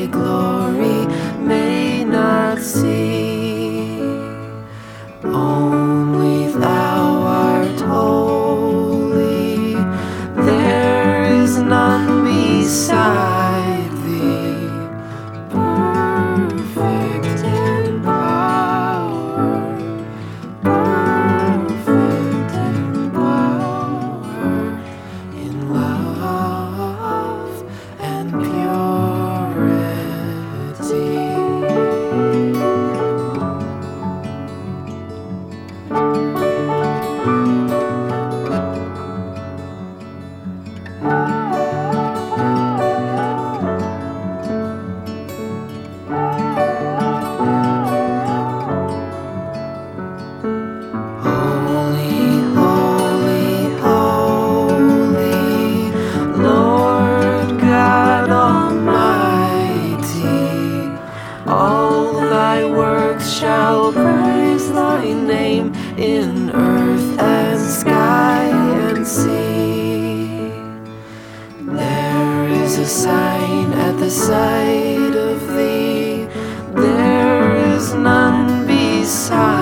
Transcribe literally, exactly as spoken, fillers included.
thy glory may not see. Only thou art holy, there is none beside thee, perfect in power, perfect in power, in love and purity. Holy, holy, holy, Lord God Almighty, all thy works shall praise thy name in earth and sky and sea. There is a sign at the sight of thee, there is none beside